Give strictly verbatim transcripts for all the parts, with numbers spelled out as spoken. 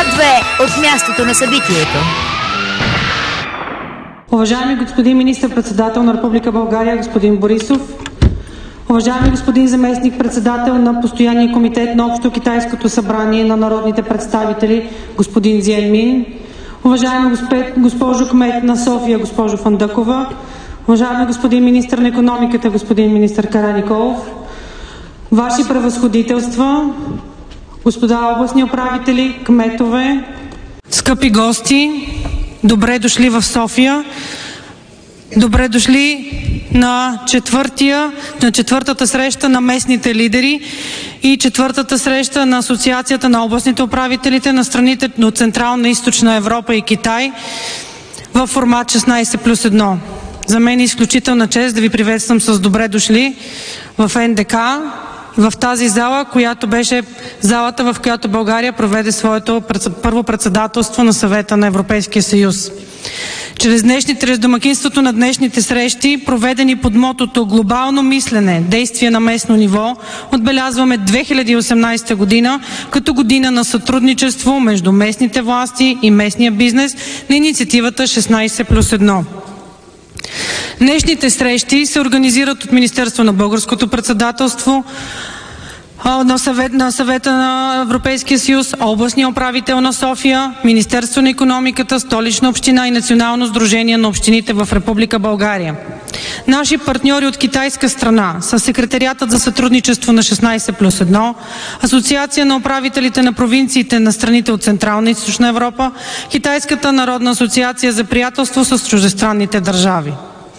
две от мястото на събитието. Уважаеми господин министър-председател на Република България, господин Борисов, уважаеми господин заместник-председател на Постоянния комитет на Общо китайското събрание на народните представители, господин Зиен Мин, уважаема госпожо кмет на София, госпожо Фандъкова, уважаеми господин министър на икономиката, господин министър Караниколов, ваши превъзходителства, господа областни управители, кметове, скъпи гости, добре дошли в София, добре дошли на, четвъртия, на четвъртата среща на местните лидери и четвъртата среща на Асоциацията на областните управителите на страните от Централна и Източна Европа и Китай в формат шестнайсет плюс едно. За мен е изключителна чест да ви приветствам с добре дошли в Ен Де Ка, в тази зала, която беше залата, в която България проведе своето първо председателство на Съвета на Европейския съюз. Чрез, днешните, чрез домакинството на днешните срещи, проведени под мотото глобално мислене, действие на местно ниво, отбелязваме две хиляди и осемнайсета година като година на сътрудничество между местните власти и местния бизнес на инициативата шестнайсет плюс едно. Днешните срещи се организират от Министерство на българското председателство, на, съвет, на съвета на Европейския съюз, областния управител на София, Министерство на икономиката, Столична община и Национално сдружение на общините в Република България. Наши партньори от китайска страна са Секретариатът за сътрудничество на шестнайсет плюс едно, Асоциация на управителите на провинциите на страните от Централна и Източна Европа, Китайската народна асоциация за приятелство с чуждестранните държави.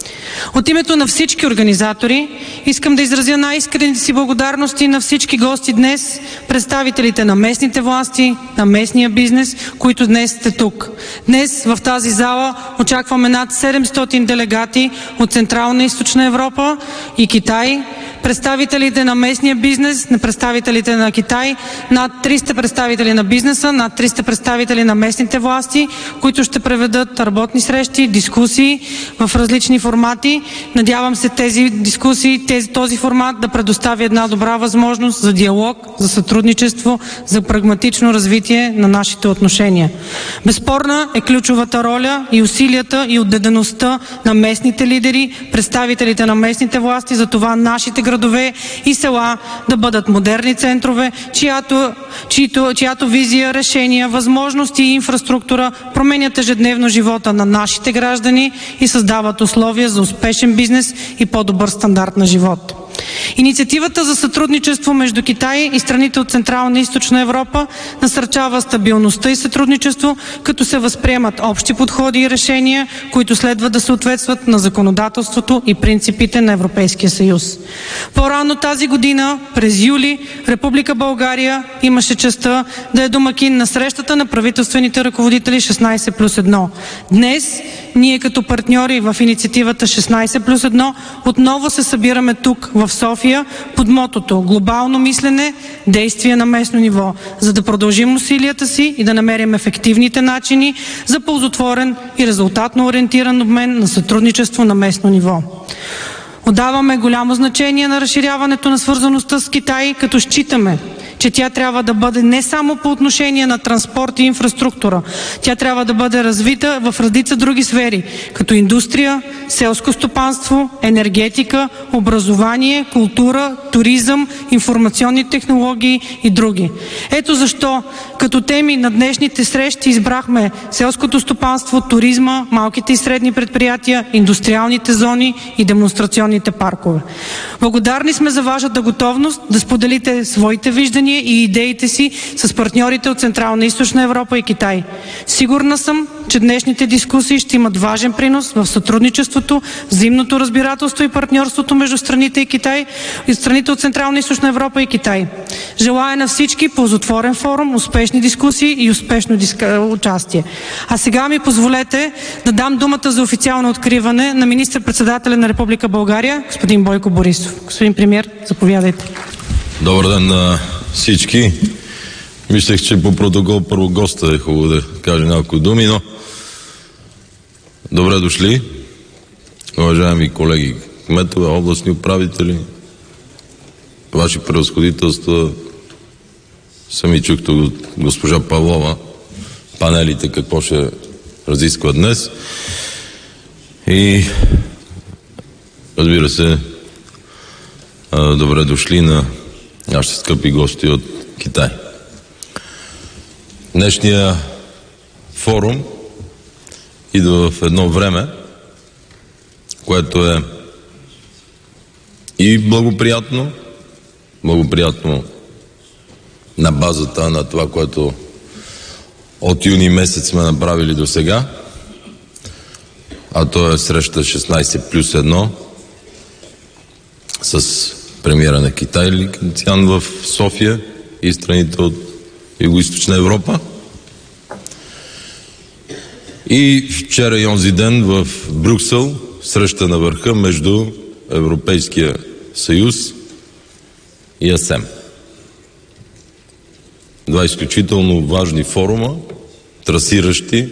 От името на всички организатори искам да изразя най-искрените си благодарности на всички гости днес, представителите на местните власти, на местния бизнес, които днес сте тук. Днес в тази зала очакваме над седемстотин делегати от Централна и Източна Европа и Китай, представителите на местния бизнес, на представителите на Китай, над триста представители на бизнеса, над триста представители на местните власти, които ще проведат работни срещи, дискусии в различни формати. Надявам се тези дискусии, тези, този формат да предостави една добра възможност за диалог, за сътрудничество, за прагматично развитие на нашите отношения. Безспорна е ключовата роля и усилията и отдадеността на местните лидери, представителите на местните власти, за това нашите градове и села да бъдат модерни центрове, чиято, чиято, чиято визия, решения, възможности и инфраструктура променят ежедневно живота на нашите граждани и създават условия за успешен бизнес и по-добър стандарт на живот. Инициативата за сътрудничество между Китай и страните от Централна и Източна Европа насърчава стабилността и сътрудничество, като се възприемат общи подходи и решения, които следва да съответстват на законодателството и принципите на Европейския съюз. По-рано тази година, през юли, Република България имаше честта да е домакин на срещата на правителствените ръководители шестнайсет плюс едно. Днес ние като партньори в инициативата шестнайсет плюс едно отново се събираме тук в София под мотото глобално мислене, действие на местно ниво, за да продължим усилията си и да намерим ефективните начини за ползотворен и резултатно ориентиран обмен на сътрудничество на местно ниво. Отдаваме голямо значение на разширяването на свързаността с Китай, като считаме, че тя трябва да бъде не само по отношение на транспорт и инфраструктура, тя трябва да бъде развита в редица други сфери, като индустрия, селско стопанство, енергетика, образование, култура, туризъм, информационни технологии и други. Ето защо като теми на днешните срещи избрахме селското стопанство, туризма, малките и средни предприятия, индустриалните зони и демонстрационните паркове. Благодарни сме за вашата готовност да споделите своите виждания и идеите си с партньорите от Централна и Източна Европа и Китай. Сигурна съм, че днешните дискусии ще имат важен принос в сътрудничеството, взаимното разбирателство и партньорството между страните и Китай и страните от Централна и Източна Европа и Китай. Желая на всички ползотворен форум, успешни дискусии и успешно диска... участие. А сега ми позволете да дам думата за официално откриване на министър-председателя на Република България, господин Бойко Борисов. Господин премиер, заповядайте. Добър ден на всички. Мислех, че по протокол първо госта е хубаво да каже няколко думи, но добре дошли, уважаеми колеги кметове, областни управители, ваши превъзходителства, сами чух тук от госпожа Павлова, панелите какво ще разисква днес. И разбира се, добре дошли на нашите скъпи гости от Китай. Днешния форум идва в едно време, което е и благоприятно, благоприятно на базата на това, което от юни месец сме направили до сега, а то е среща шестнайсет плюс едно с премиера на Китай Ли Кенциан в София и страните от Югоизточна Европа. И вчера и онзи ден в Брюксел среща на върха между Европейския съюз и АСЕМ. Два изключително важни форума, трасиращи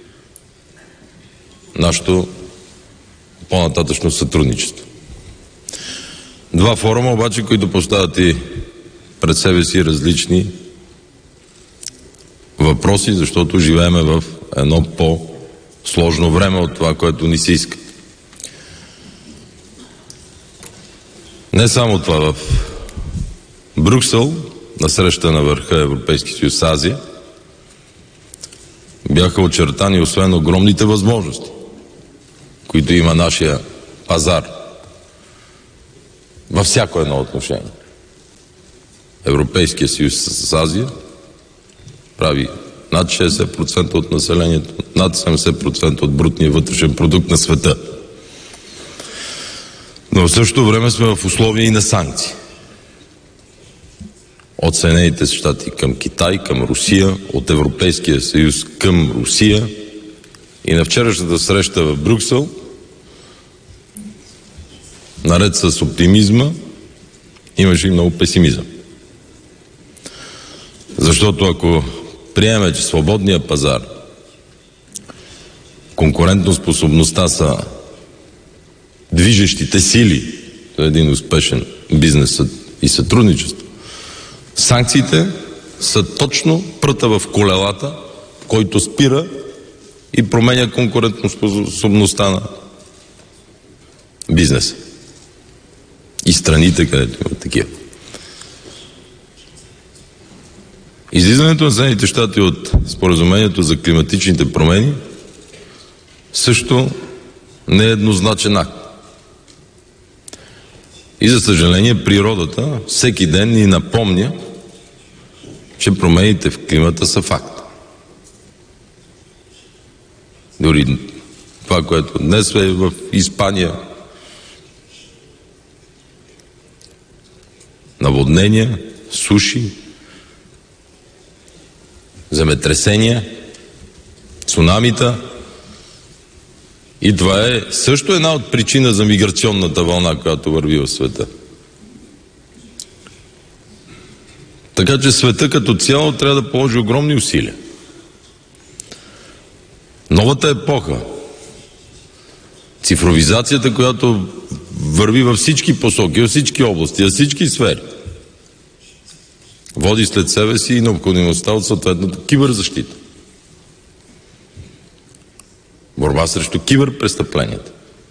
нашето по-нататъчно сътрудничество. Два форума обаче, които поставят и пред себе си различни въпроси, защото живееме в едно по-сложно време от това, което ни се иска. Не само това, в Брюксел, на среща на върха Европейски съюз Азия, бяха очертани освен огромните възможности, които има нашия пазар във всяко едно отношение. Европейския съюз с Азия прави над шейсет процента от населението, над седемдесет процента от брутния вътрешен продукт на света. Но в същото време сме в условия и на санкции. От Съединените щати към Китай, към Русия, от Европейския съюз към Русия. И на вчерашната среща в Брюксел, наред с оптимизма, имаше и много песимизъм. Защото ако приемем, че свободния пазар, конкурентоспособността са движещите сили за един успешен бизнес и сътрудничество, санкциите са точно пръта в колелата, който спира и променя конкурентоспособността на бизнеса и страните, където има такива. Излизането на Съединените щати от споразумението за климатичните промени също не е еднозначен акт. И за съжаление природата всеки ден ни напомня, че промените в климата са факт. Дори това, което днес е в Испания, наводнения, суши, земетресения, цунамита. И това е също една от причина за миграционната вълна, която върви в света. Така че света като цяло трябва да положи огромни усилия. Новата епоха, цифровизацията, която върви във всички посоки, във всички области, във всички сфери, води след себе си и необходимостта от съответната киберзащита. Борба срещу киберпрестъпленията.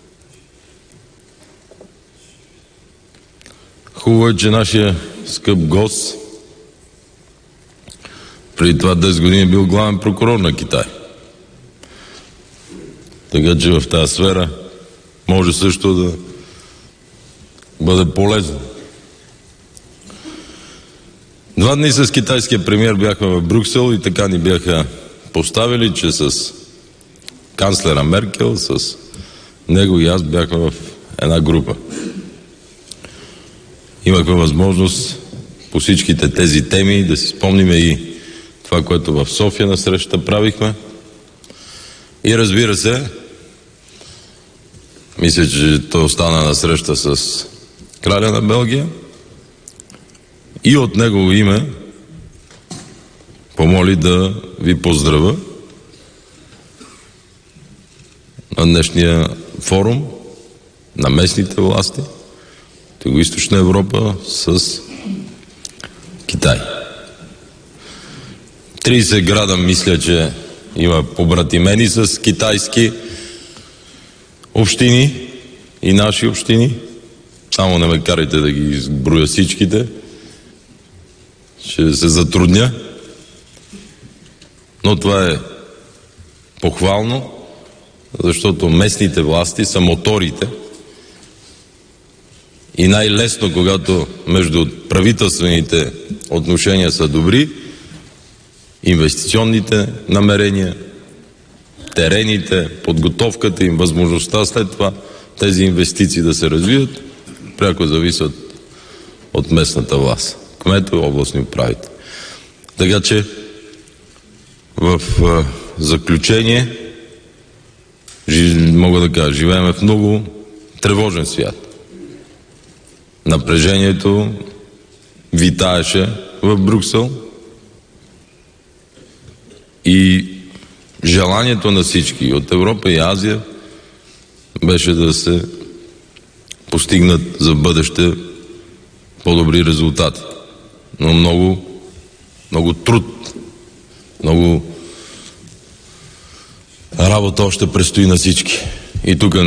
Хубаво е, че нашия скъп гост преди това десет години е бил главен прокурор на Китай. Така че в тази сфера може също да бъде полезно. Два дни с китайския премиер бяхме в Брюксел и така ни бяха поставили, че с канцлера Меркел, с него и аз бяхме в една група. Имахме възможност по всичките тези теми да си спомним и това, което в София на срещата правихме. И разбира се, мисля, че той остана на среща с краля на Белгия и от негово име помоли да ви поздравя на днешния форум на местните власти в Югоизточна Европа с Китай. трийсет града, мисля, че има побратимени с китайски общини и наши общини. Само не ме карайте да ги изброя всичките. Ще се затрудня. Но това е похвално, защото местните власти са моторите и най-лесно, когато между правителствените отношения са добри, инвестиционните намерения, терените, подготовката им, възможността след това тези инвестиции да се развият, пряко зависят от местната власт, кметове, областни управители. Така че в а, заключение мога да кажа, живеем в много тревожен свят. Напрежението витаеше в Брюксел и желанието на всички от Европа и Азия беше да се постигнат за бъдеще по-добри резултати. Но много, много труд, много работа още предстои на всички. И тук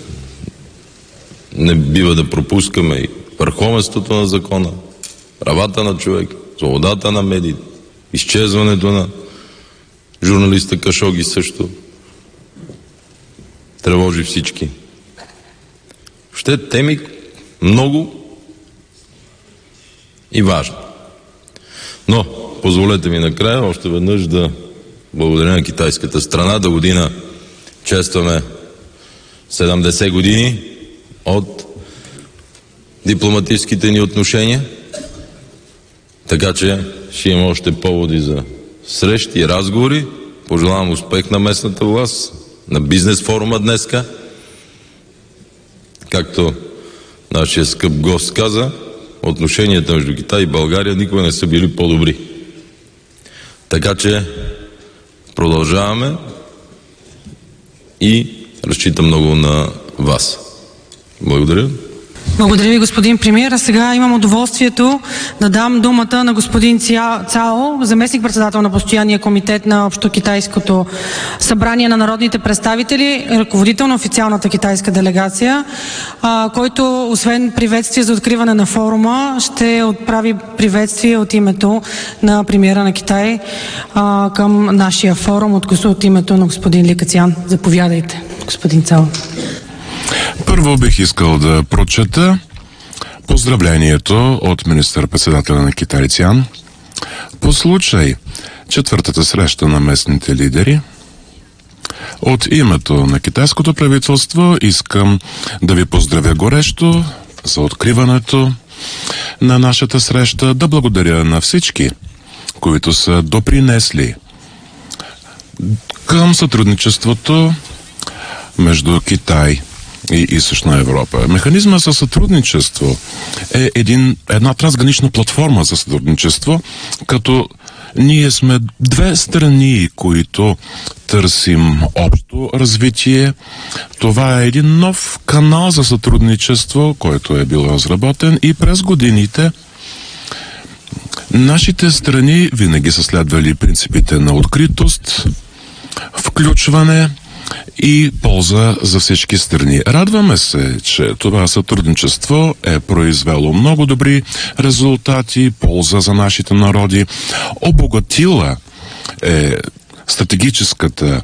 не бива да пропускаме и върховенството на закона, правата на човек, свободата на медиите, изчезването на журналиста Кашоги също тревожи всички. Ще теми много и важни. Но, позволете ми накрая още веднъж да благодаря на китайската страна. До година честваме седемдесет години от дипломатическите ни отношения, така че ще има още поводи за срещи и разговори. Пожелавам успех на местната власт, на бизнес форума днеска. Както нашия скъп гост каза, отношенията между Китай и България никога не са били по-добри. Така че продължаваме и разчитам много на вас. Благодаря. Благодаря ви, господин премиер. А сега имам удоволствието да дам думата на господин Цао, заместник-председател на Постоянния комитет на Общокитайското събрание на народните представители, ръководител на официалната китайска делегация, който освен приветствие за откриване на форума, ще отправи приветствие от името на премиера на Китай към нашия форум от, от името на господин Ли Кециан. Заповядайте, господин Цао. Първо бих искал да прочета поздравлението от министър-председателя на Китай Цян по случай четвъртата среща на местните лидери. От името на китайското правителство искам да ви поздравя горещо за откриването на нашата среща, да благодаря на всички, които са допринесли към сътрудничеството между Китай и Източна Европа. Механизма за сътрудничество е един, една трансгранична платформа за сътрудничество, като ние сме две страни, които търсим общо развитие. Това е един нов канал за сътрудничество, който е бил разработен и през годините нашите страни винаги са следвали принципите на откритост, включване и полза за всички страни. Радваме се, че това сътрудничество е произвело много добри резултати, полза за нашите народи, обогатила е стратегическата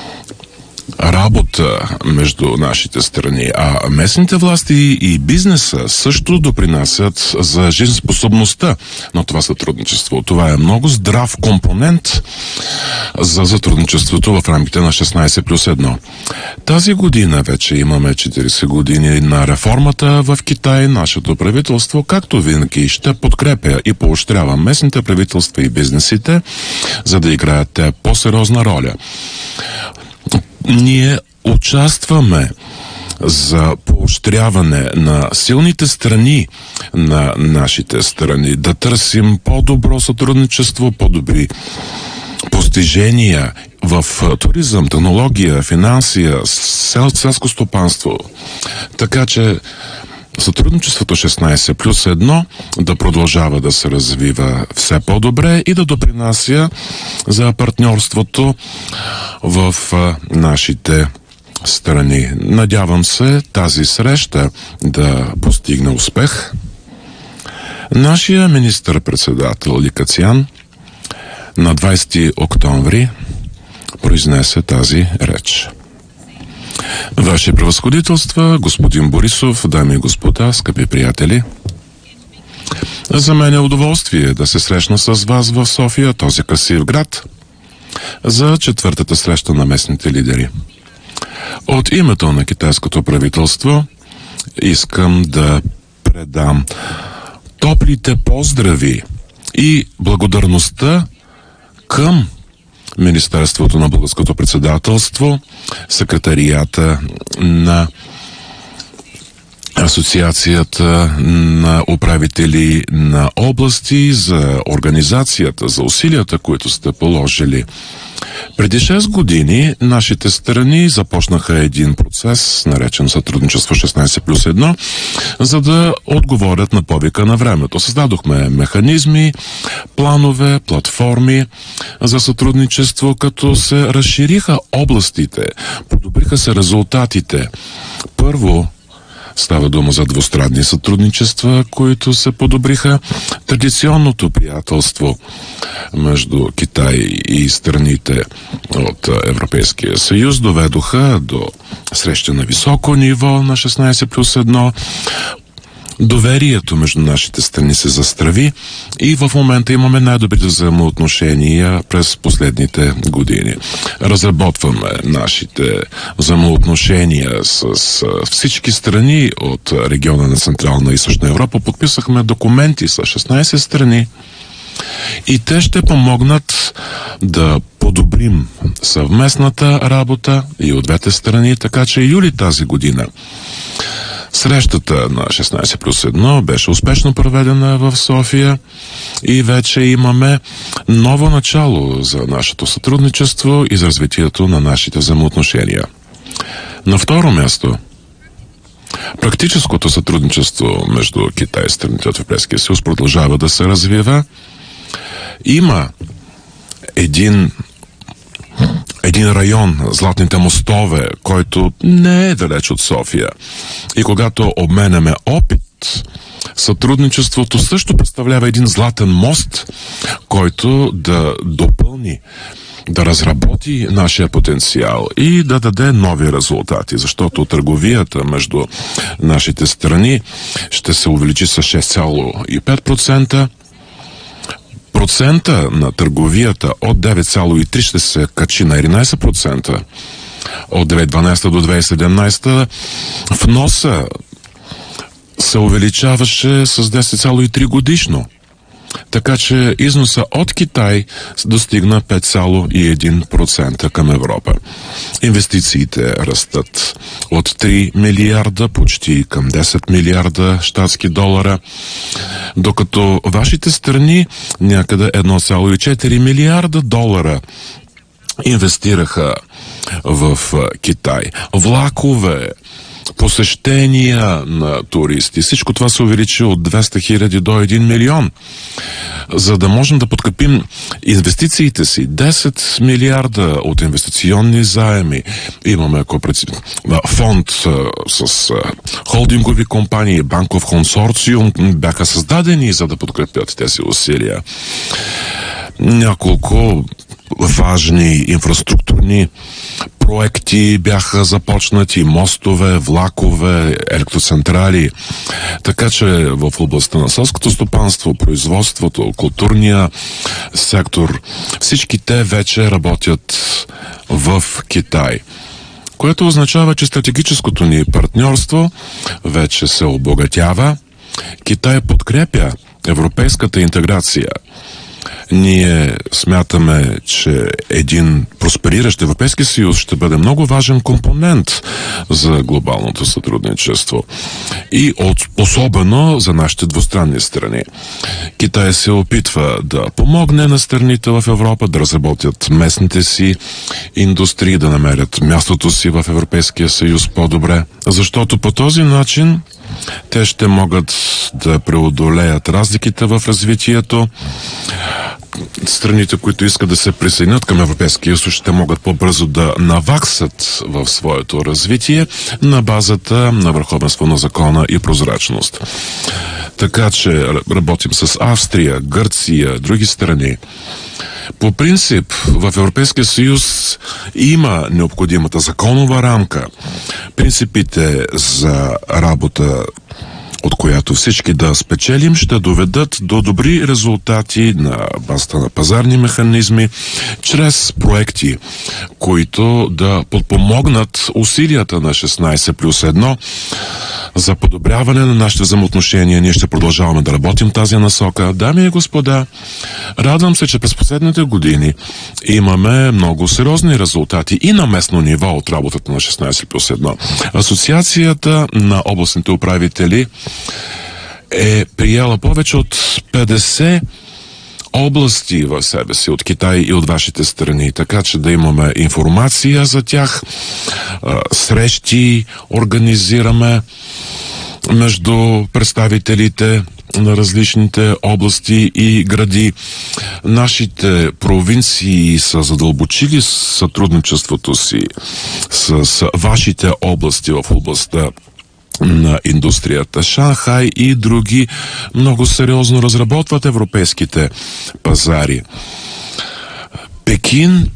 работа между нашите страни, а местните власти и бизнеса също допринасят за жизнеспособността на това сътрудничество. Това е много здрав компонент за сътрудничеството в рамките на шестнайсет плюс едно. Тази година вече имаме четирийсет години на реформата в Китай. Нашето правителство, както винаги, ще подкрепя и поощрява местните правителства и бизнесите, за да играят те по-сериозна роля. Ние участваме за поощряване на силните страни на нашите страни, да търсим по-добро сътрудничество, по-добри постижения в туризъм, технология, финансия, сел, селско стопанство. Така че сътрудничеството шестнайсет плюс едно да продължава да се развива все по-добре и да допринася за партньорството в нашите страни. Надявам се тази среща да постигне успех. Нашия министър-председател Ли Кацян на двайсети октомври произнесе тази реч. Ваши превъзходителства, господин Борисов, дами и господа, скъпи приятели, за мен е удоволствие да се срещна с вас в София, този красив град, за четвъртата среща на местните лидери. От името на китайското правителство искам да предам топлите поздрави и благодарността към Министерството на българското председателство, секретарията на Асоциацията на управители на области за организацията, за усилията, които сте положили. Преди шест години нашите страни започнаха един процес, наречен сътрудничество шестнайсет плюс едно, за да отговорят на повика на времето. Създадохме механизми, планове, платформи за сътрудничество, като се разшириха областите, подобриха се резултатите. Първо, става дума за двустранни сътрудничества, които се подобриха. Традиционното приятелство между Китай и страните от Европейския съюз доведоха до среща на високо ниво на шестнайсет плюс едно. Доверието между нашите страни се застрави и в момента имаме най-добрите взаимоотношения през последните години. Разработваме нашите взаимоотношения с, с всички страни от региона на Централна и Източна Европа. Подписахме документи с шестнайсет страни и те ще помогнат да подобрим съвместната работа и от двете страни, така че юли тази година срещата на шестнайсет плюс едно беше успешно проведена в София и вече имаме ново начало за нашето сътрудничество и за развитието на нашите взаимоотношения. На второ място, практическото сътрудничество между Китай и страните от Европейския съюз продължава да се развива. Има един един район, Златните мостове, който не е далеч от София. И когато обменяме опит, сътрудничеството също представлява един златен мост, който да допълни, да разработи нашия потенциал и да даде нови резултати, защото търговията между нашите страни ще се увеличи с шест цяло и пет процента. Процента на търговията от девет цяло и три ще се качи на единайсет процента. От две хиляди и дванайсета до две хиляди и седемнайсета вноса се увеличаваше с десет цяло и три годишно. Така че износа от Китай достигна пет цяло и едно процента към Европа. Инвестициите растат от три милиарда почти към десет милиарда щатски долара, докато вашите страни някъде едно цяло и четири милиарда долара инвестираха в Китай. Влакове, посещения на туристи. Всичко това се увеличи от двеста хиляди до един милион. За да можем да подкрепим инвестициите си, десет милиарда от инвестиционни заеми. Имаме фонд с холдингови компании, банков консорциум бяха създадени, за да подкрепят тези усилия. Няколко важни инфраструктурни проекти бяха започнати, мостове, влакове, електроцентрали. Така че в областта на селското стопанство, производството, културния сектор, всички те вече работят в Китай. Което означава, че стратегическото ни партньорство вече се обогатява. Китай подкрепя европейската интеграция. Ние смятаме, че един проспериращ Европейски съюз ще бъде много важен компонент за глобалното сътрудничество. И от, особено за нашите двустранни страни. Китай се опитва да помогне на страните в Европа да разработят местните си индустрии, да намерят мястото си в Европейския съюз по-добре. Защото по този начин Те ще могат да преодолеят разликите в развитието. Страните, които искат да се присъединят към Европейския съюз, ще могат по-бързо да наваксат в своето развитие на базата на върховенство на закона и прозрачност. Така че работим с Австрия, Гърция, други страни. По принцип, в Европейския съюз има необходимата законова рамка. Принципите за работа, от която всички да спечелим, ще доведат до добри резултати на базата на пазарни механизми, чрез проекти, които да подпомогнат усилията на шестнайсет плюс едно за подобряване на нашите взаимоотношения. Ние ще продължаваме да работим тази насока. Дами и господа, радвам се, че през последните години имаме много сериозни резултати и на местно ниво от работата на шестнайсет плюс едно. Асоциацията на областните управители е приела повече от петдесет области в себе си от Китай и от вашите страни, така че да имаме информация за тях, срещи организираме между представителите на различните области и гради. Нашите провинции са задълбочили сътрудничеството си с вашите области в областта на индустрията. Шанхай и други много сериозно разработват европейските пазари. Пекин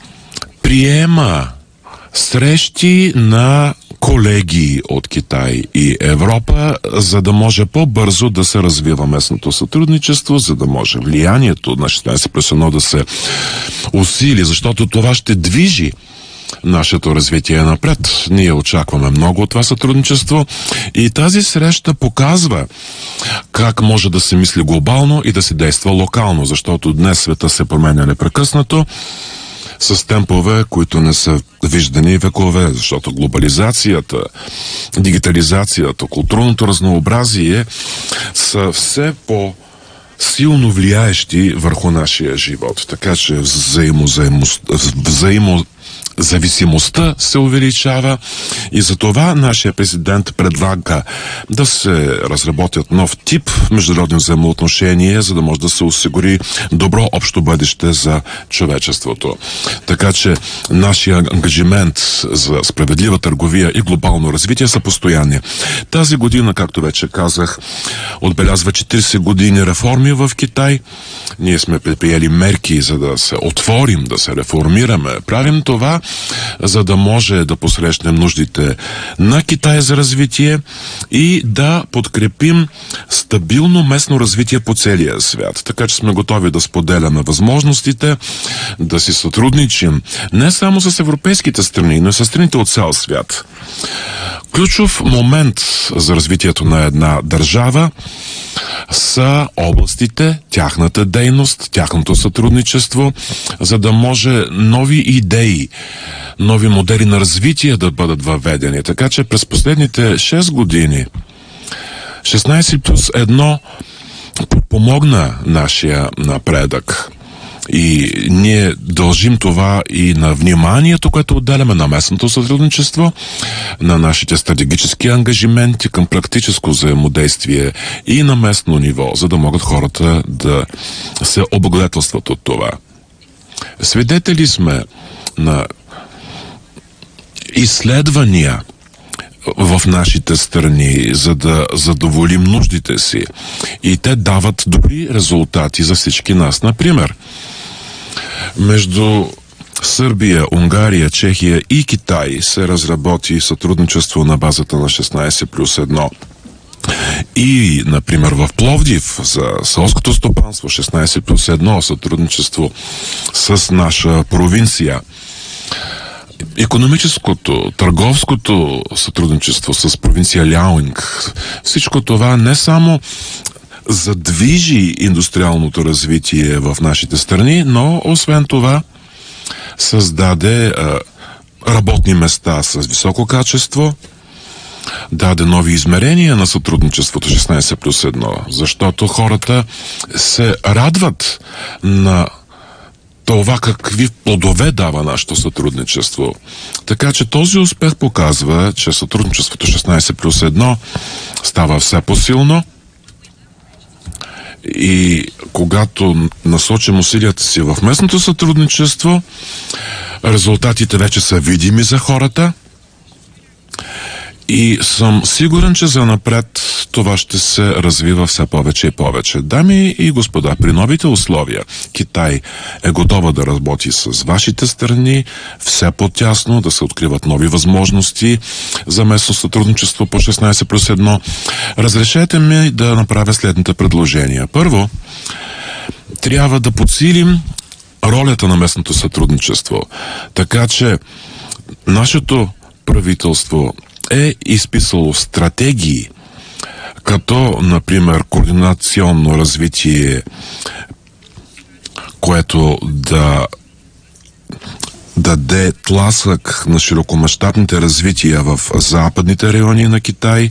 приема срещи на колеги от Китай и Европа, за да може по-бързо да се развива местното сътрудничество, за да може влиянието на шестнайсет плюс едно да се усили, защото това ще движи нашето развитие напред. Ние очакваме много от това сътрудничество и тази среща показва как може да се мисли глобално и да се действа локално, защото днес света се променя непрекъснато с темпове, които не са виждани векове, защото глобализацията, дигитализацията, културното разнообразие са все по силно влияещи върху нашия живот. Така че взаимо, взаимо, взаимо зависимостта се увеличава и за това нашия президент предлага да се разработят нов тип международни взаимоотношения, за да може да се осигури добро общо бъдеще за човечеството. Така че нашия ангажимент за справедлива търговия и глобално развитие са постоянни. Тази година, както вече казах, отбелязва четирийсет години реформи в Китай. Ние сме предприели мерки, за да се отворим, да се реформираме. Правим това, за да може да посрещнем нуждите на Китай за развитие и да подкрепим стабилно местно развитие по целия свят. Така че сме готови да споделяме възможностите, да си сътрудничим не само с европейските страни, но и с страните от цял свят. Ключов момент за развитието на една държава са областите, тяхната дейност, тяхното сътрудничество, за да може нови идеи, нови модели на развитие да бъдат въведени. Така че през последните шест години шестнайсет плюс едно помогна нашия напредък. И ние дължим това и на вниманието, което отделяме на местното сътрудничество, на нашите стратегически ангажименти към практическо взаимодействие и на местно ниво, за да могат хората да се облагодетелстват от това. Свидетели сме на изследвания в нашите страни, за да задоволим нуждите си. И те дават добри резултати за всички нас. Например, между Сърбия, Унгария, Чехия и Китай се разработи сътрудничество на базата на шестнайсет плюс едно. И, например, в Пловдив за селското стопанство шестнайсет плюс едно сътрудничество с наша провинция. Икономическото, търговското сътрудничество с провинция Ляоинг. Всичко това не само задвижи индустриалното развитие в нашите страни, но освен това създаде а, работни места с високо качество, даде нови измерения на сътрудничеството шестнайсет плюс едно, защото хората се радват на това какви плодове дава нашето сътрудничество. Така че този успех показва, че сътрудничеството шестнайсет плюс едно става все по-силно и когато насочим усилията си в местното сътрудничество, резултатите вече са видими за хората и съм сигурен, че занапред това ще се развива все повече и повече. Дами и господа, при новите условия Китай е готова да работи с вашите страни все по-тясно, да се откриват нови възможности за местно сътрудничество по шестнайсет плюс едно. Разрешете ми да направя следните предложения. Първо, трябва да подсилим ролята на местното сътрудничество, така че нашето правителство е изписало стратегии, като, например, координационно развитие, което да даде тласък на широкомащабните развития в западните райони на Китай.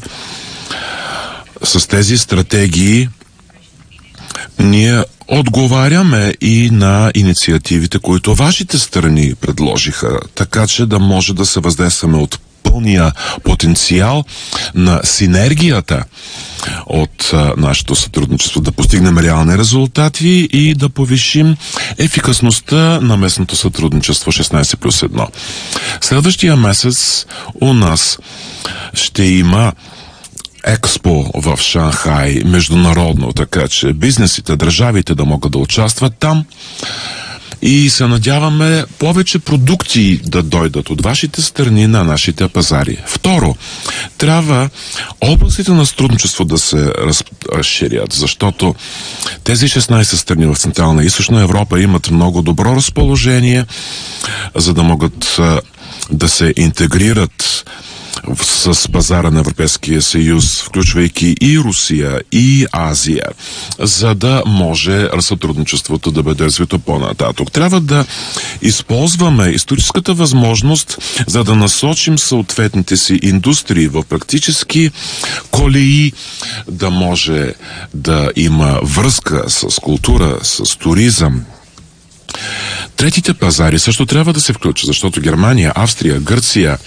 С тези стратегии ние отговаряме и на инициативите, които вашите страни предложиха, така че да може да се въздействаме от пълния потенциал на синергията от а, нашето сътрудничество, да постигнем реални резултати и да повишим ефикасността на местното сътрудничество шестнайсет плюс едно. Следващия месец у нас ще има експо в Шанхай, международно, така че бизнесите, държавите да могат да участват там. И се надяваме повече продукти да дойдат от вашите страни на нашите пазари. Второ, трябва областите на сътрудничество да се разширят, защото тези шестнайсет страни в Централна и Източна Европа имат много добро разположение, за да могат да се интегрират с пазара на Европейския съюз, включвайки и Русия, и Азия, за да може сътрудничеството да бъде развито по-нататък. Трябва да използваме историческата възможност, за да насочим съответните си индустрии в практически колеи, да може да има връзка с култура, с туризъм. Третите пазари също трябва да се включат, защото Германия, Австрия, Гърция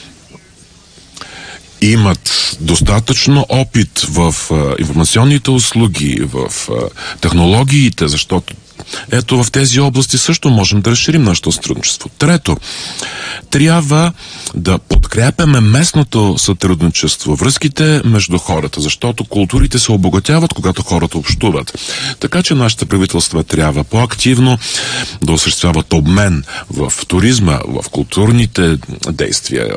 имат достатъчно опит в а, информационните услуги, в а, технологиите, защото ето в тези области също можем да разширим нашето сътрудничество. Трето, трябва да подкрепяме местното сътрудничество, връзките между хората, защото културите се обогатяват, когато хората общуват. Така че нашите правителства трябва по-активно да осъществяват обмен в туризма, в културните действия.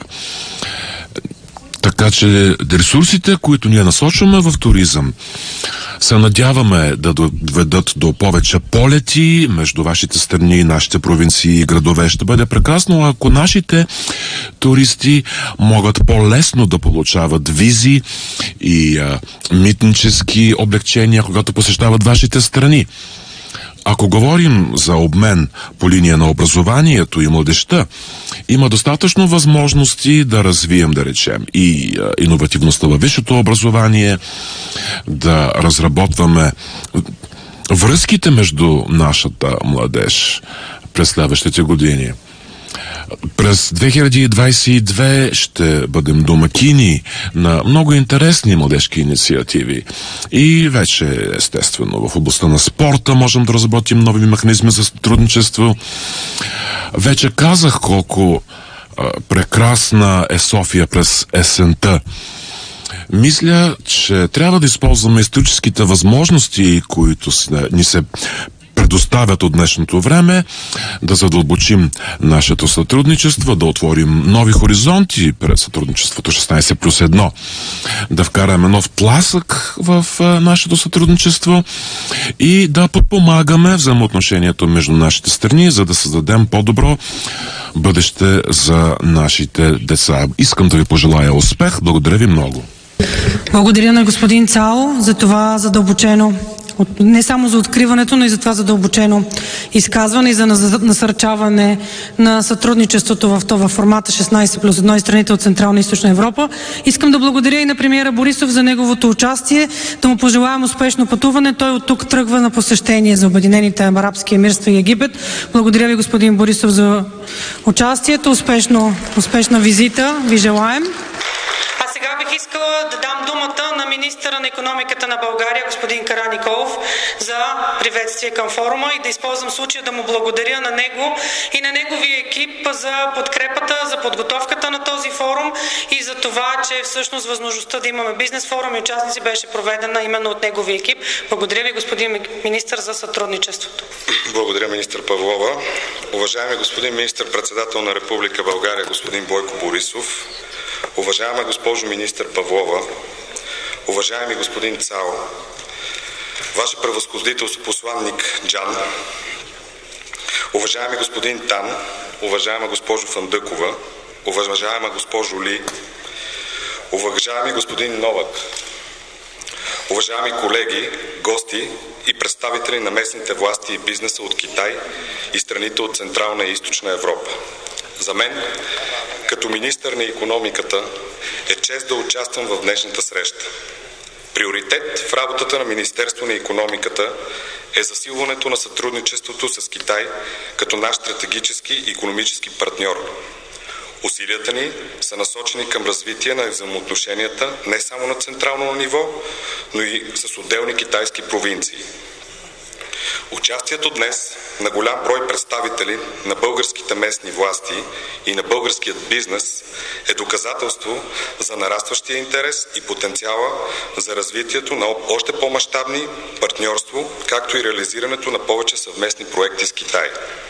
Така че ресурсите, които ние насочваме в туризъм, се надяваме да доведат до повече полети между вашите страни, нашите провинции и градове. Ще бъде прекрасно, ако нашите туристи могат по-лесно да получават визи и а, митнически облегчения, когато посещават вашите страни. Ако говорим за обмен по линия на образованието и младежта, има достатъчно възможности да развием, да речем, и а, иновативността във висшето образование, да разработваме връзките между нашата младеж през следващите години. През две хиляди двадесет и две ще бъдем домакини на много интересни младежки инициативи. И вече, естествено, в областта на спорта можем да разработим нови механизми за сътрудничество. Вече казах колко а, прекрасна е София през есента. Мисля, че трябва да използваме историческите възможности, които ни се предоставят от днешното време, да задълбочим нашето сътрудничество, да отворим нови хоризонти пред сътрудничеството шестнайсет плюс едно, да вкараме нов тласък в а, нашето сътрудничество и да подпомагаме взаимоотношението между нашите страни, за да създадем по-добро бъдеще за нашите деца. Искам да ви пожелая успех. Благодаря ви много. Благодаря на господин Цао за това задълбочено не само за откриването, но и за това задълбочено изказване и за насърчаване на сътрудничеството в това формата шестнайсет плюс едно и страните от Централна и Източна Европа. Искам да благодаря и на премиера Борисов за неговото участие, да му пожелаем успешно пътуване. Той от тук тръгва на посещение за Обединените арабски емирства и Египет. Благодаря ви, господин Борисов, за участието. Успешно, успешна визита ви желаем. А сега бих искала да дам думата на министъра на икономиката на България, господин Караниколов, за приветствие към форума и да използвам случая да му благодаря на него и на неговия екип за подкрепата, за подготовката на този форум и за това, че всъщност възможността да имаме бизнес форум и участници беше проведена именно от неговия екип. Благодаря ви, господин министър, за сътрудничеството. Благодаря, министър Павлова. Уважаеми господин министър-председател на Република България, господин Бойко Борисов, уважаема госпожо министър Павлова, уважаеми господин Цао, Ваше превъзходителство посланник Джан, уважаеми господин Тан, уважаема госпожо Фандъкова, уважаема госпожо Ли, уважаеми господин Новак, уважаеми колеги, гости и представители на местните власти и бизнеса от Китай и страните от Централна и Източна Европа. За мен, като министър на икономиката, е чест да участвам в днешната среща. Приоритет в работата на Министерство на икономиката е засилването на сътрудничеството с Китай като наш стратегически и икономически партньор. Усилията ни са насочени към развитие на взаимоотношенията не само на централно ниво, но и с отделни китайски провинции. Участието днес на голям брой представители на българските местни власти и на българският бизнес е доказателство за нарастващия интерес и потенциала за развитието на още по-мащабни партньорство, както и реализирането на повече съвместни проекти с Китай.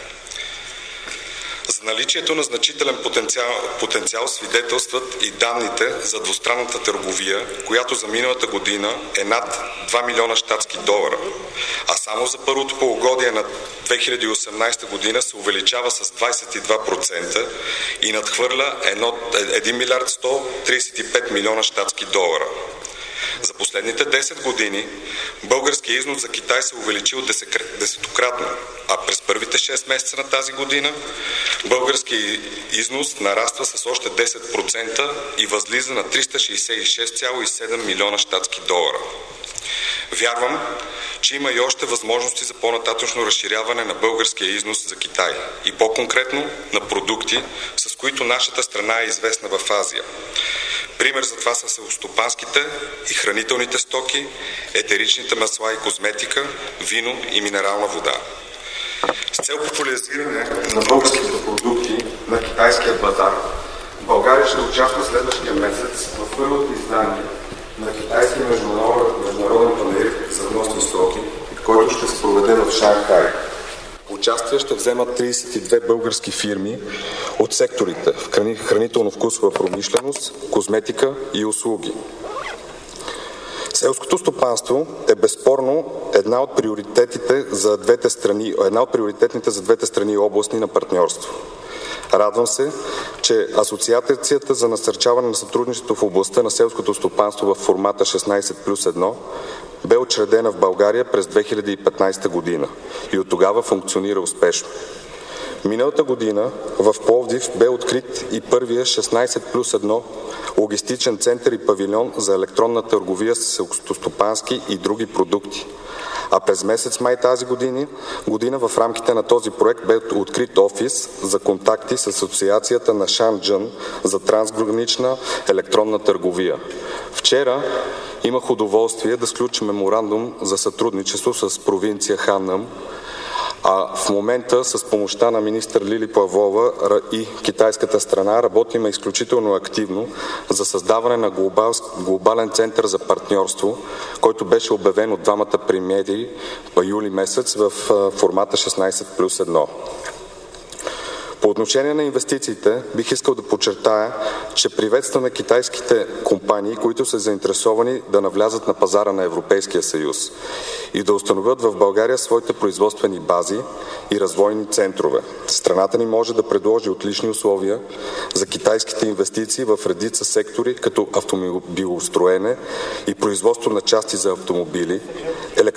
За наличието на значителен потенциал, потенциал свидетелстват и данните за двустранната търговия, която за миналата година е над два милиона щатски долара, а само за първото полугодие на две хиляди и осемнадесета година се увеличава с двадесет и два процента и надхвърля един милиард сто тридесет и пет милиона щатски долара. За последните десет години българският износ за Китай се увеличил десетократно, а през първите шест месеца на тази година българският износ нараства с още десет процента и възлиза на триста шейсет и шест цяло и седем милиона щатски долара. Вярвам, че има и още възможности за по-нататъчно разширяване на българския износ за Китай и по-конкретно на продукти, с които нашата страна е известна в Азия. Пример за това са селскостопанските и хранителните стоки, етеричните масла и козметика, вино и минерална вода. С цел популяризиране на българските продукти на китайския пазар, България ще участва следващия месец в първото издание на китайски международен, международен панаир за вносни стоки, който ще се проведе в Шанхай. Участие ще вземат тридесет и две български фирми от секторите в хранително-вкусова промишленост, козметика и услуги. Селското стопанство е безспорно една от приоритетите за двете страни, една от приоритетните за двете страни области на партньорство. Радвам се, че Асоциацията за насърчаване на сътрудничеството в областта на селското стопанство в формата шестнайсет плюс едно бе учредена в България през две хиляди и петнадесета година и от тогава функционира успешно. Миналата година в Пловдив бе открит и първия шестнайсет плюс едно логистичен център и павилион за електронна търговия с селскостопански и други продукти. А през месец май тази година, година в рамките на този проект бе открит офис за контакти с Асоциацията на Шанджън за трансгранична електронна търговия. Вчера имах удоволствие да сключа меморандум за сътрудничество с провинция Ханнам, а в момента с помощта на министър Лили Павлова и китайската страна работим изключително активно за създаване на глобал, глобален център за партньорство, който беше обявен от двамата премиери юли месец в формата шестнайсет плюс едно. По отношение на инвестициите, бих искал да подчертая, че приветстваме китайските компании, които са заинтересовани да навлязат на пазара на Европейския съюз и да установят в България своите производствени бази и развойни центрове. Страната ни може да предложи отлични условия за китайските инвестиции в редица сектори, като автомобилостроене и производство на части за автомобили, електронни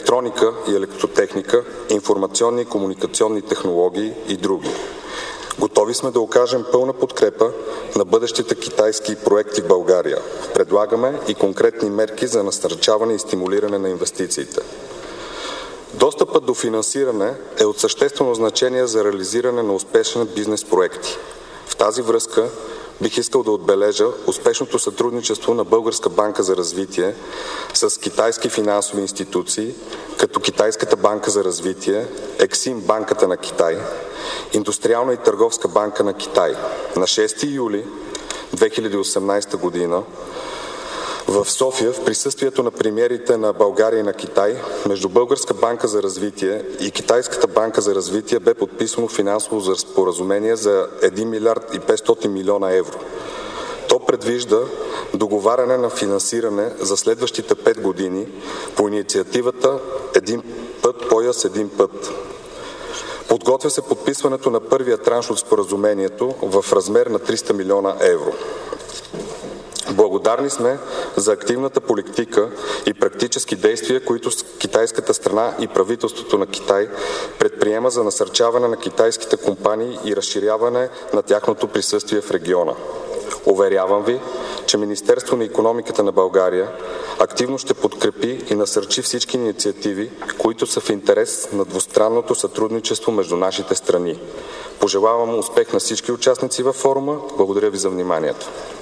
електроника и електротехника, информационни и комуникационни технологии и други. Готови сме да окажем пълна подкрепа на бъдещите китайски проекти в България. Предлагаме и конкретни мерки за насърчаване и стимулиране на инвестициите. Достъпът до финансиране е от съществено значение за реализиране на успешни бизнес проекти. В тази връзка бих искал да отбележа успешното сътрудничество на Българска банка за развитие с китайски финансови институции, като Китайската банка за развитие, Ексим банката на Китай, Индустриална и търговска банка на Китай. На шести юли две хиляди и осемнадесета година в София, в присъствието на премиерите на България и на Китай, между Българска банка за развитие и Китайската банка за развитие бе подписано финансово споразумение за един милиард и петстотин милиона евро. То предвижда договаряне на финансиране за следващите пет години по инициативата "Един път, пояс, един път". Подготвя се подписването на първия транш от споразумението в размер на триста милиона евро. Благодарни сме за активната политика и практически действия, които китайската страна и правителството на Китай предприема за насърчаване на китайските компании и разширяване на тяхното присъствие в региона. Уверявам ви, че Министерството на икономиката на България активно ще подкрепи и насърчи всички инициативи, които са в интерес на двустранното сътрудничество между нашите страни. Пожелавам успех на всички участници във форума. Благодаря ви за вниманието.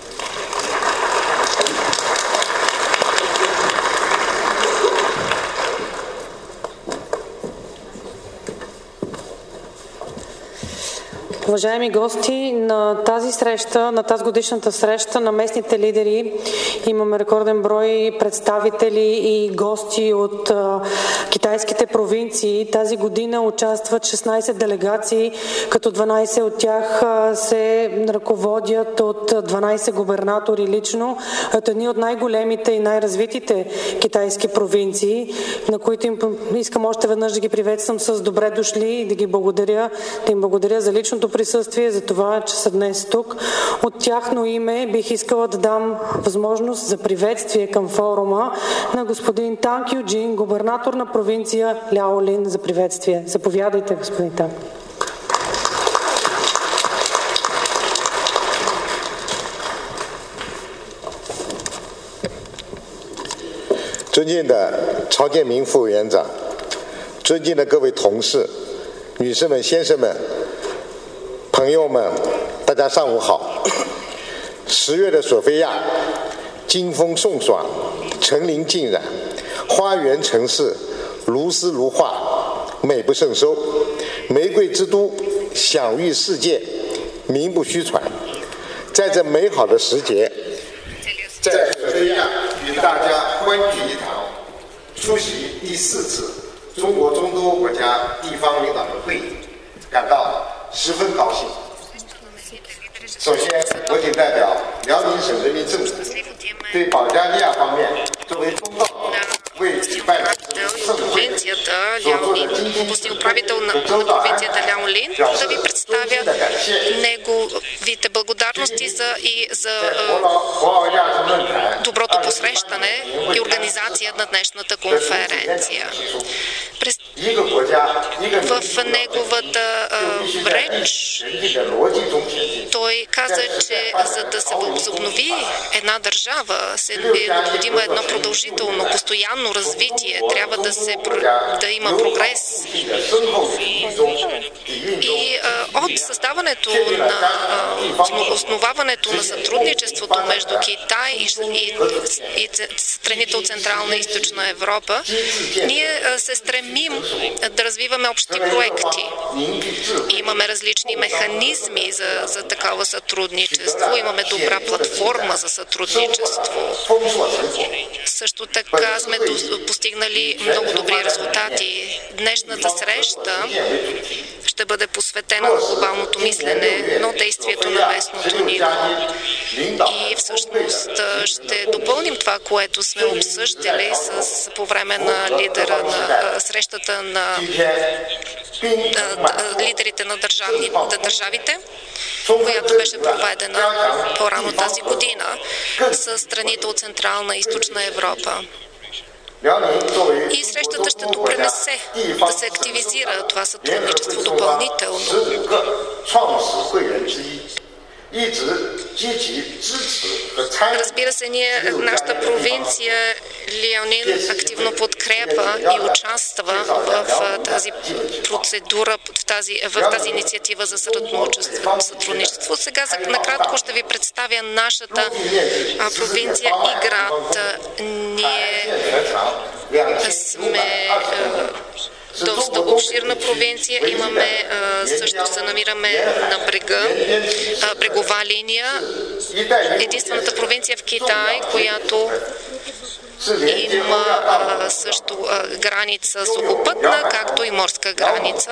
Уважаеми гости, на тази среща, на тази годишната среща на местните лидери имаме рекорден брой представители и гости от а, китайските провинции. Тази година участват шестнадесет делегации, като дванадесет от тях а, се ръководят от дванадесет губернатори лично, от едни от най-големите и най-развитите китайски провинции, на които им искам още веднъж да ги приветствам с добре дошли и да ги благодаря, да им благодаря за личното присъствие, за това, че са днес тук. От тяхно име бих искала да дам възможност за приветствие към форума на господин Танг Юджин, губернатор на провинция Ляолин, за приветствие. Заповядайте, господин Танг. 尊敬的曹建明副委员长，尊敬的各位同事、女士们、先生们、朋友们，大家上午好。十月的索菲亚，金风送爽，层林尽染，花园城市如诗如画，美不胜收。玫瑰之都，享誉世界，名不虚传。在这美好的时节，在索菲亚与大家欢聚一堂，出席第四次中国中东国家地方领导人会议，感到十分高兴。首先，我谨代表辽宁省人民政府对保加利亚方面作为东道为举办 провинцията Ляолин, областния управител на, на провинцията Ляолин, да ви представя неговите благодарности за, и за е, доброто посрещане и организация на днешната конференция. През, в неговата е, реч той каза, че за да се възобнови една държава е необходимо едно продължително, постоянно развитие, трябва да се да има прогрес. И а, от създаването на а, основаването на сътрудничеството между Китай и, и, и страните от Централна и Източна Европа, ние а, се стремим да развиваме общи проекти. Имаме различни механизми за, за такава сътрудничество, имаме добра платформа за сътрудничество. Също така сме постигнали много добри резултати. Днешната среща ще бъде посветена на глобалното мислене, но действието на местното ниво. И всъщност ще допълним това, което сме обсъждали с, по време на лидера на срещата на лидерите на държавни, държавите, която беше проведена по-рано тази година с страните от Централна и Източна Европа. И срещата ще допринесе да се активизира това сътрудничество допълнително. Разбира се, ние, нашата провинция Лиаонин активно подкрепа и участва в тази процедура, в тази, в тази инициатива за сътрудничество. Сега за, накратко ще ви представя нашата провинция и град. Ние сме доста обширна провинция. Имаме, също се намираме на брега, брегова линия. Единствената провинция в Китай, която има също граница сухопътна, както и морска граница.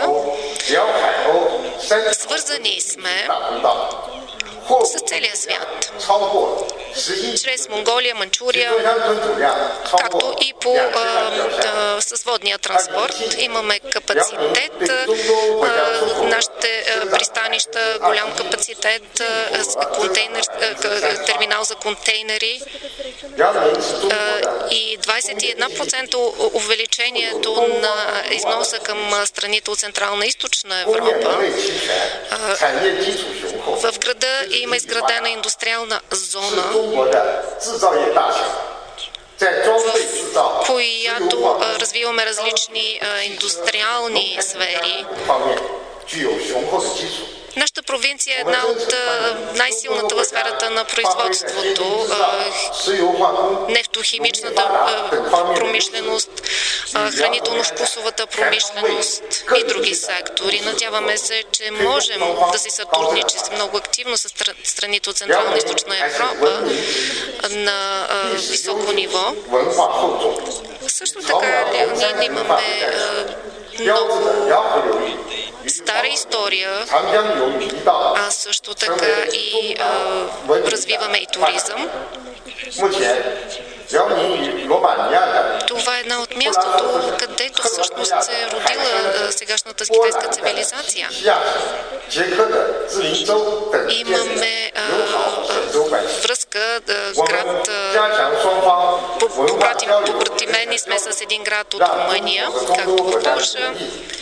Свързани сме с целия свят. Чрез Монголия, Манчурия, както и по а, а, с водния транспорт. Имаме капацитет, а, нашите а, пристанища, голям капацитет, а, контейнер, а, терминал за контейнери а, и двадесет и един процента увеличението на износа към страните от Централна и Източна Европа. А, в града има изградена индустриална зона, в която а, развиваме различни а, индустриални сфери. Нашата провинция е една от най-силната в сферата на производството, нефтохимичната промишленост, хранително-вкусовата промишленост и други сектори. Надяваме се, че можем да си сътрудничим много активно с страните от Централна и Източна Европа на високо ниво. Също така ние имаме много стара история, а също така и а, развиваме и туризъм. Това е една от мястото, където всъщност се е родила сегашната китайска цивилизация. Имаме а, а, връзка, а, град, побратимени сме с един град от Румъния, както в Полша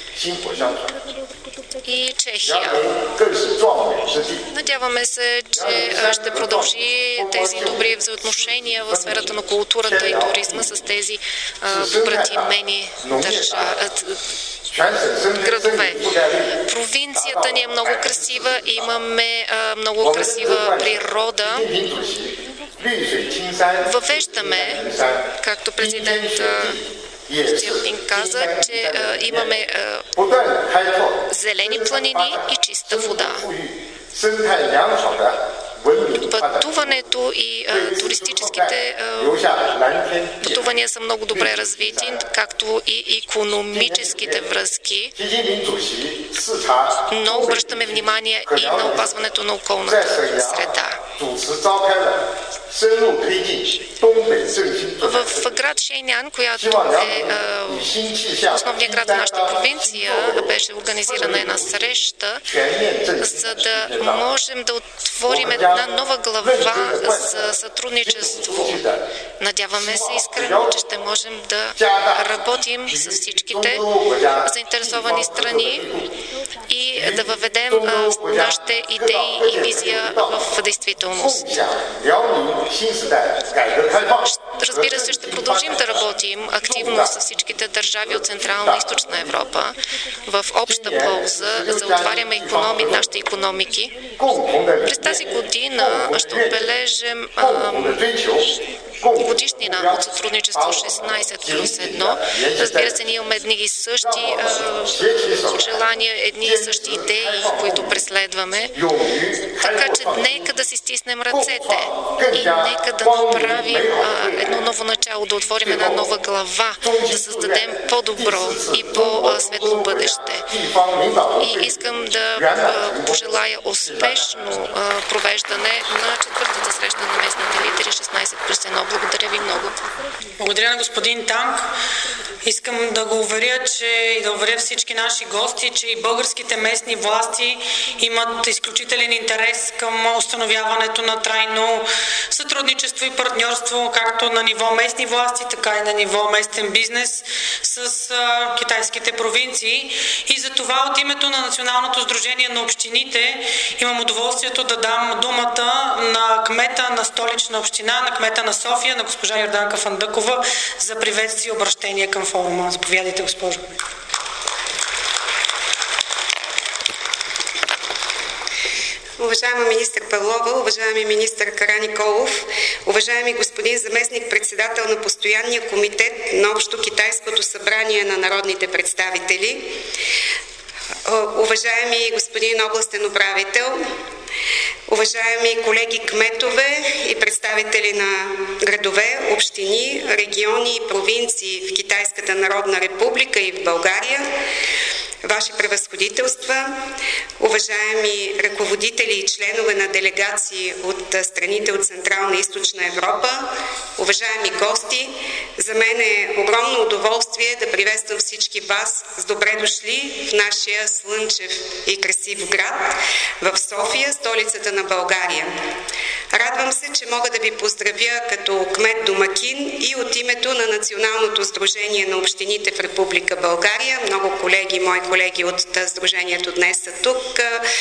и Чехия. Надяваме се, че ще продължи тези добри взаимоотношения в сферата на културата и туризма с тези побратимени държави. Градове. Провинцията ни е много красива, имаме а, много красива природа. Въвеждаме, както президент Силтин каза, че а, имаме а, зелени планини и чиста вода. Пътуването и а, туристическите а, пътувания са много добре развити, както и икономическите връзки, но обръщаме внимание и на опазването на околната среда. В град Шейнян, която е а, основният град в нашата провинция, беше организирана една среща, за да можем да отворим една нова глава за сътрудничество. Надяваме се искрено, че ще можем да работим с всичките заинтересовани страни и да въведем а, нашите идеи и визия в действителност. Разбира се, ще продължим да работим активно с всичките държави от Централна и Източна Европа в обща полза, за да отваряме икономи, нашите икономики. През тази година ще отбележим годишнина от сътрудничество шестнадесет плюс едно. Разбира се, ние имаме едни и същи а, желания, едни и същи идеи, които преследваме. Така че нека да си стиснем ръцете и нека да направим а, едно ново начало, да отворим една нова глава, да създадем по-добро и по-светло бъдеще. И искам да а, пожелая успешно а, провеждане на четвъртата среща на местните лидери шестнадесет плюс едно. Благодаря ви много. Благодаря на господин Танк. Искам да го уверя, че и да уверя всички наши гости, че и българските местни власти имат изключителен интерес интерес към установяването на трайно сътрудничество и партньорство, както на ниво местни власти, така и на ниво местен бизнес с а, китайските провинции. И за това от името на Националното сдружение на общините имам удоволствието да дам думата на кмета на Столична община, на кмета на София, на госпожа Йорданка Фандъкова за приветствие и обращение към форума. Заповядайте, госпожо. Уважаема министър Павлова, уважаеми министър Караниколов, уважаеми господин заместник-председател на Постоянния комитет на Общо китайското събрание на народните представители, уважаеми господин областен управител, уважаеми колеги кметове и представители на градове, общини, региони и провинции в Китайската народна република и в България, Ваши превъзходителства, уважаеми ръководители и членове на делегации от страните от Централна и Източна Европа, уважаеми гости, за мен е огромно удоволствие да приветствам всички вас с добре дошли в нашия слънчев и красив град, в София, столицата на България. Радвам се, че мога да ви поздравя като кмет домакин и от името на Националното сдружение на общините в Република България. Много колеги, мои колеги от сдружението днес са тук,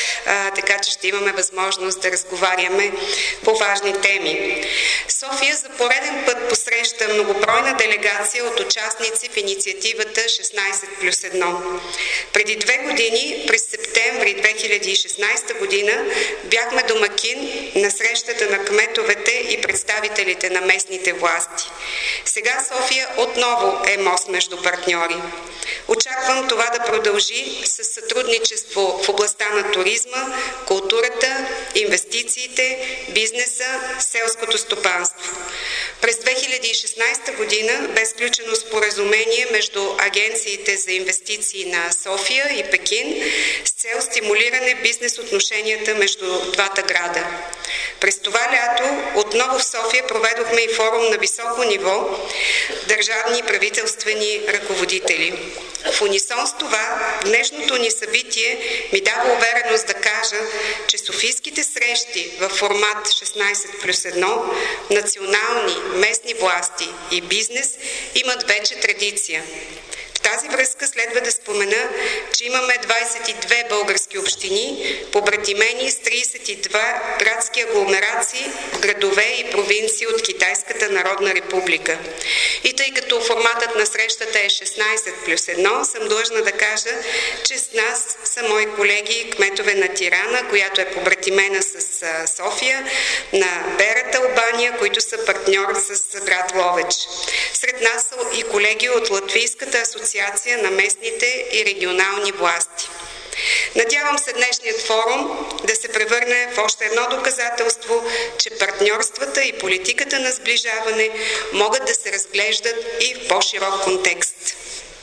а, така че ще имаме възможност да разговаряме по важни теми. София за пореден път посреща многобройна делегация от участници в инициативата шестнайсет плюс едно. Преди две години, през септември две хиляди и шестнайсета година, бяхме домакин на срещата на кметовете и представителите на местните власти. Сега София отново е мост между партньори. Очаквам това да продължи с сътрудничество в областта на туризма, културата, инвестициите, бизнеса, селското стопанство. През две хиляди и шестнайсета година бе сключено споразумение между агенциите за инвестиции на София и Пекин с цел стимулиране бизнес отношенията между двата града. През това лято отново в София проведохме и форум на високо ниво държавни и правителствени ръководители. В унисон с това, днешното ни събитие ми дава увереност да кажа, че софийските срещи в формат шестнайсет плюс едно, национални, местни власти и бизнес имат вече традиция. В тази връзка следва да спомена, че имаме двайсет и две български общини, побратимени с трийсет и две градски агломерации, градове и провинции от Китайската народна република. И тъй като форматът на срещата е шестнайсет плюс едно, съм длъжна да кажа, че с нас са мои колеги кметове на Тирана, която е побратимена с София, на Берата, Албания, които са партньор с град Ловеч. Сред нас са и колеги от Латвийската асоциация на местните и регионални власти. Надявам се днешният форум да се превърне в още едно доказателство, че партньорствата и политиката на сближаване могат да се разглеждат и в по-широк контекст.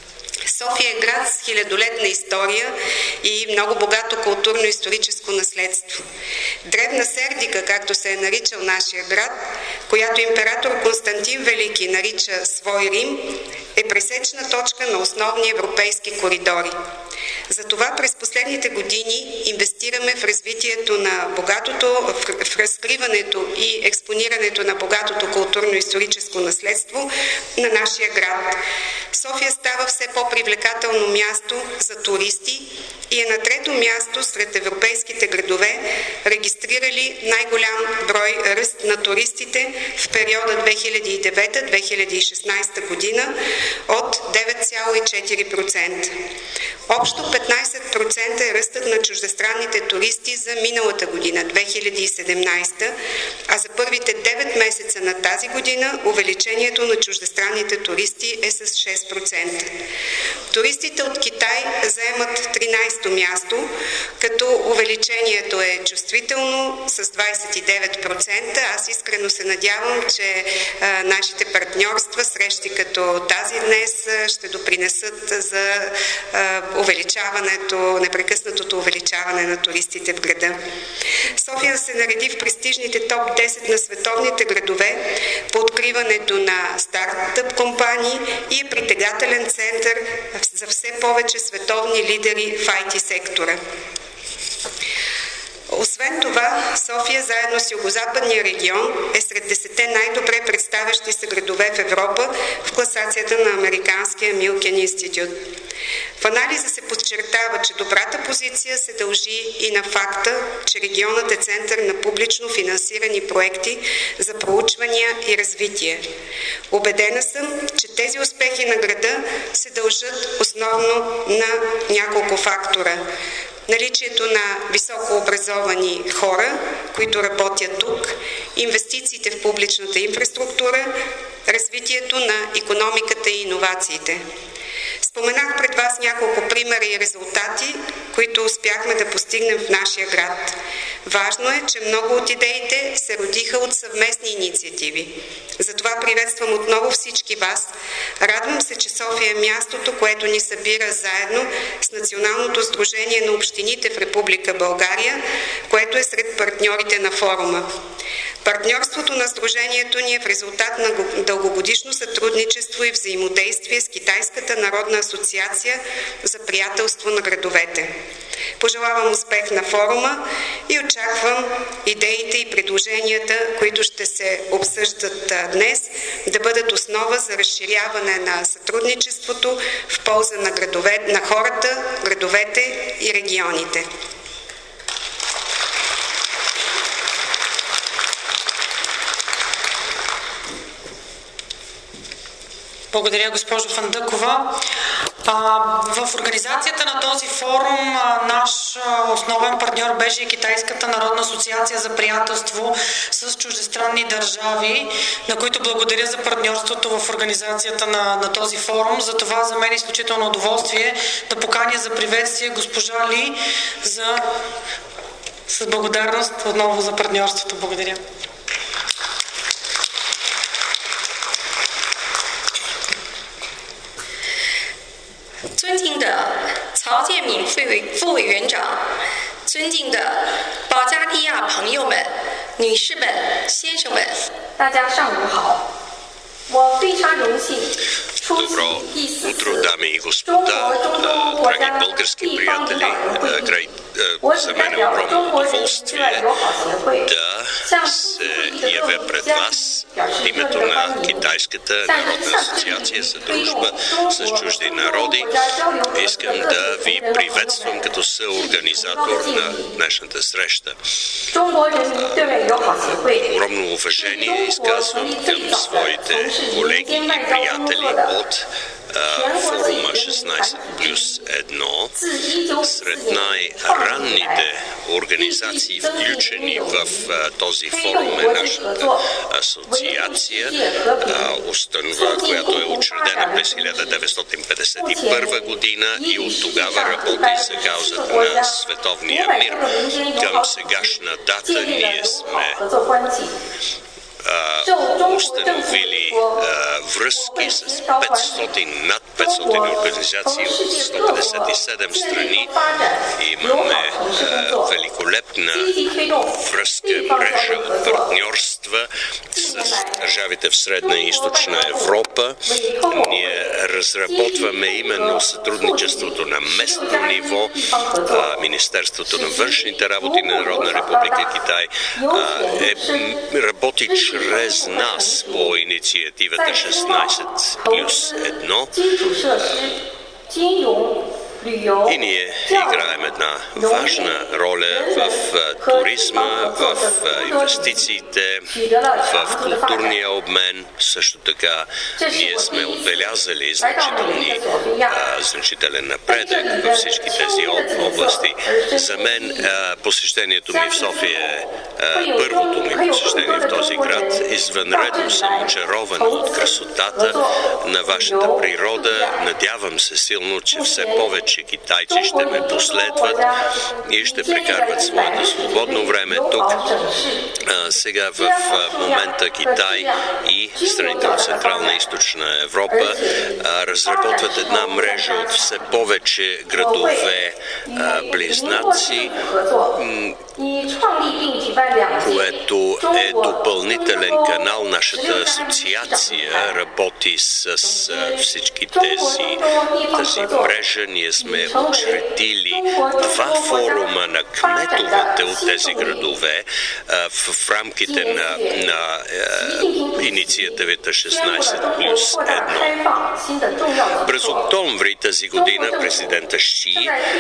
София е град с хилядолетна история и много богато културно-историческо наследство. Древна Сердика, както се е наричал нашия град, която император Константин Велики нарича свой Рим, е пресечна точка на основни европейски коридори. Затова през последните години инвестираме в развитието на богатото, в разкриването и експонирането на богатото културно-историческо наследство на нашия град. София става все по-привлекателно място за туристи и е на трето място сред европейските градове, регистрирали най-голям брой ръст на туристите в периода две хиляди и девета - две хиляди и шестнайсета година от девет цяло и четири процента. Общо петнайсет процента е ръстът на чуждестранните туристи за миналата година, две хиляди и седемнайсета, а за първите девет месеца на тази година увеличението на чуждестранните туристи е с шест процента. Туристите от Китай заемат тринайсето място, като увеличението е чувствително с двайсет и девет процента. Аз искрено се надявам, че а, нашите партньорства, срещи като тази днес, ще допринесат за а, увеличаването, непрекъснатото увеличаване на туристите в града. София се нареди в престижните топ десет на световните градове по откриването на стартъп компании и е притегателен център за все повече световни лидери в ай ти сектора. Освен това, София заедно с Югозападния регион е сред десетте най-добре представящи се градове в Европа в класацията на Американския Милкен институт. В анализа се подчертава, че добрата позиция се дължи и на факта, че регионът е център на публично финансирани проекти за проучвания и развитие. Убедена съм, че тези успехи на града се дължат основно на няколко фактора. Наличието на високообразовани хора, които работят тук, инвестициите в публичната инфраструктура, развитието на икономиката и иновациите. Споменах пред вас няколко примера и резултати, които успяхме да постигнем в нашия град. Важно е, че много от идеите се родиха от съвместни инициативи. Затова приветствам отново всички вас. Радвам се, че София е мястото, което ни събира заедно с Националното сдружение на общините в Република България, което е сред партньорите на форума. Партньорството на сдружението ни е в резултат на дългогодишно сътрудничество и взаимодействие с Китайската народна асоциация за приятелство на градовете. Пожелавам успех на форума и очаквам идеите и предложенията, които ще се обсъждат днес, да бъдат основа за разширяване на сътрудничеството в полза на, градове, на хората, градовете и регионите. Благодаря, госпожо Фандъкова. В организацията на този форум наш основен партньор беше и Китайската народна асоциация за приятелство с чуждестранни държави, на които благодаря за партньорството в организацията на, на този форум. За това за мен е изключително удоволствие да поканя за приветствие госпожа Ли за, с благодарност отново за партньорството. Благодаря. Добро утро, дами и господа, драги български приятели. За мен е огромно удоволствие да се явя пред вас от името на Китайската народна асоциация за дружба с чужди народи. Искам да ви приветствам като съорганизатор на днешната среща. Огромно уважение изказвам към своите колеги и приятели от форума шестнайсет плюс едно. Сред най-ранните организации, включени в този форум, е нашата асоциация, установа, която е учредена през хиляда деветстотин петдесет и първа година и от тогава работи за каузата на световния мир. Към сегашна дата ние сме установили връзки с петстотин, над петстотин организации от сто петдесет и седем страни. Имаме а, великолепна връзка, мрежа от партньорства с държавите в Средна и Източна Европа. Ние разработваме именно сътрудничеството на местно ниво. А, Министерството на външните работи на Народна република Китай а, е, работи чрез нас по инициативата шестнайсет плюс едно. И ние играем една важна роля в туризма, в инвестициите, в културния обмен. Също така ние сме отбелязали значителни, а, значителен напредък във всички тези области. За мен а, посещението ми в София е а, първото ми посещение в този град. Извънредно съм очарован от красотата на вашата природа. Надявам се силно, че все повече че китайци ще ме последват и ще прекарват своето свободно време тук. А, сега в а, момента Китай и страните от Централна и Източна Европа а, разработват една мрежа от все повече градове а, близнаци. което е допълнителен канал. Нашата асоциация работи с всички тези тази мрежа. Ние сме учредили два форума на кметовете от тези градове в, в рамките на, на е, инициативата шестнайсет плюс едно. През октомври тази година президента Ши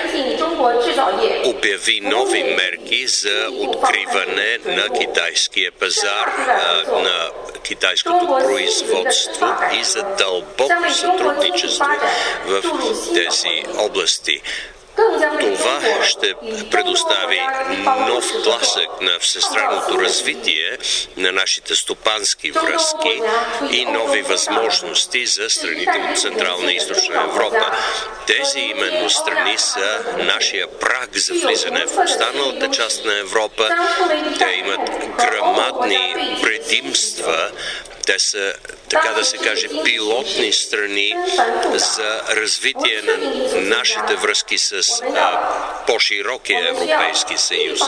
обяви нови мерки за откриване на китайския пазар, на китайското производство и за дълбоко сътрудничество в тези области. Това ще предостави нов тласък на всестранното развитие на нашите стопански връзки и нови възможности за страните от Централна и Източна Европа. Тези именно страни са нашия праг за влизане в останалата част на Европа. Те имат грамадни предимства. Те са, така да се каже, пилотни страни за развитие на нашите връзки с а, по-широкия Европейски съюз.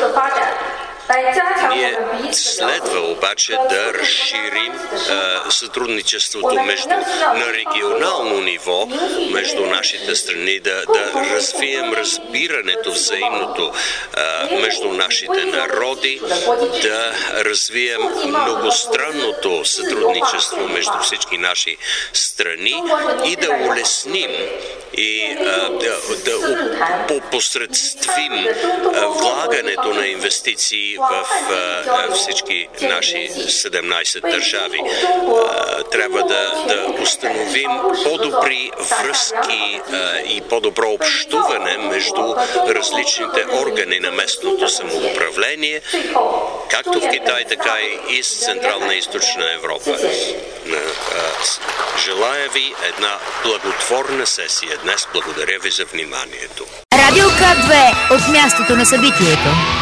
Ние следва обаче да разширим а, сътрудничеството между, на регионално ниво между нашите страни, да, да развием разбирането взаимното а, между нашите народи, да развием многостранното сътрудничество между всички наши страни и да улесним и а, да, да посредствим а, влагането на инвестиции в а, всички наши седемнайсет държави. А, трябва да, да установим по-добри връзки а, и по-добро общуване между различните органи на местното самоуправление, както в Китай, така и с Централна и Източна Европа. Желая ви една благотворна сесия днес. Благодаря ви за вниманието. Радио К две от мястото на събитието.